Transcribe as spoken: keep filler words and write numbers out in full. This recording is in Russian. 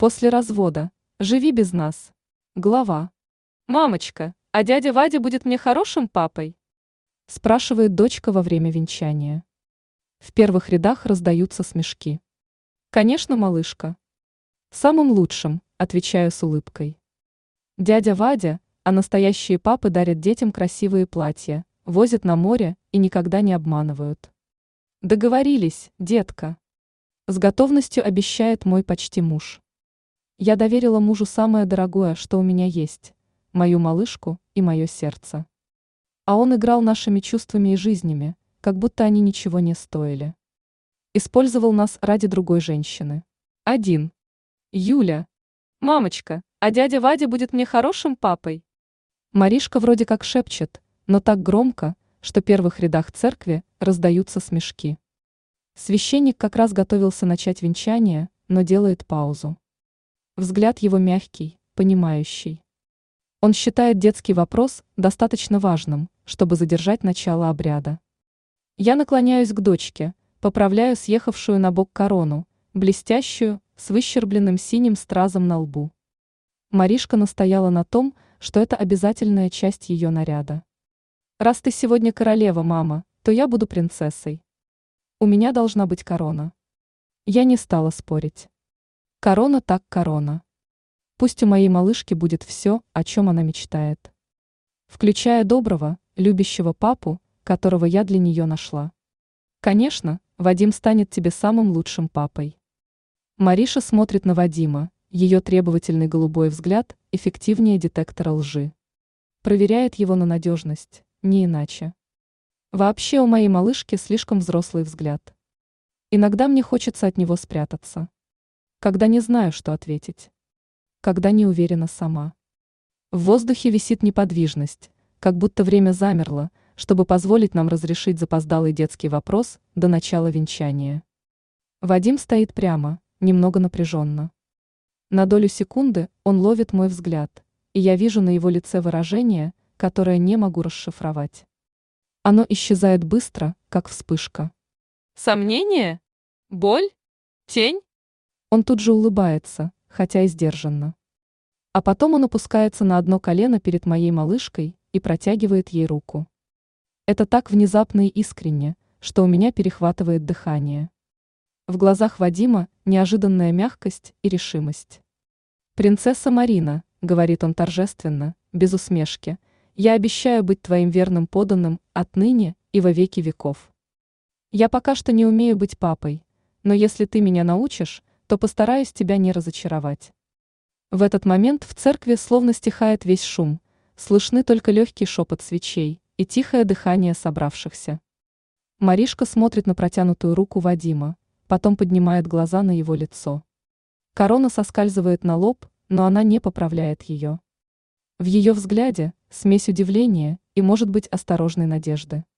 После развода. Живи без нас. Глава. «Мамочка, а дядя Вадя будет мне хорошим папой?» Спрашивает дочка во время венчания. В первых рядах раздаются смешки. «Конечно, малышка». «Самым лучшим», отвечаю с улыбкой. Дядя Вадя, а настоящие папы дарят детям красивые платья, возят на море и никогда не обманывают. «Договорились, детка», с готовностью обещает мой почти муж. Я доверила мужу самое дорогое, что у меня есть, мою малышку и мое сердце. А он играл нашими чувствами и жизнями, как будто они ничего не стоили. Использовал нас ради другой женщины. Один. Юля. «Мамочка, а дядя Вадя будет мне хорошим папой?» Маришка вроде как шепчет, но так громко, что в первых рядах церкви раздаются смешки. Священник как раз готовился начать венчание, но делает паузу. Взгляд его мягкий, понимающий. Он считает детский вопрос достаточно важным, чтобы задержать начало обряда. Я наклоняюсь к дочке, поправляю съехавшую на бок корону, блестящую, с выщербленным синим стразом на лбу. Маришка настояла на том, что это обязательная часть ее наряда. «Раз ты сегодня королева, мама, то я буду принцессой. У меня должна быть корона». Я не стала спорить. Корона так корона. Пусть у моей малышки будет все, о чем она мечтает. Включая доброго, любящего папу, которого я для нее нашла. Конечно, Вадим станет тебе самым лучшим папой. Мариша смотрит на Вадима, ее требовательный голубой взгляд эффективнее детектора лжи. Проверяет его на надежность, не иначе. Вообще у моей малышки слишком взрослый взгляд. Иногда мне хочется от него спрятаться. Когда не знаю, что ответить. Когда не уверена сама. В воздухе висит неподвижность, как будто время замерло, чтобы позволить нам разрешить запоздалый детский вопрос до начала венчания. Вадим стоит прямо, немного напряженно. На долю секунды он ловит мой взгляд, и я вижу на его лице выражение, которое не могу расшифровать. Оно исчезает быстро, как вспышка. Сомнение? Боль? Тень? Он тут же улыбается, хотя и сдержанно. А потом он опускается на одно колено перед моей малышкой и протягивает ей руку. Это так внезапно и искренне, что у меня перехватывает дыхание. В глазах Вадима неожиданная мягкость и решимость. «Принцесса Марина», — говорит он торжественно, без усмешки, — «я обещаю быть твоим верным подданным отныне и во веки веков. Я пока что не умею быть папой, но если ты меня научишь, то постараюсь тебя не разочаровать». В этот момент в церкви словно стихает весь шум, слышны только легкий шепот свечей и тихое дыхание собравшихся. Маришка смотрит на протянутую руку Вадима, потом поднимает глаза на его лицо. Корона соскальзывает на лоб, но она не поправляет ее. В ее взгляде смесь удивления и, может быть, осторожной надежды.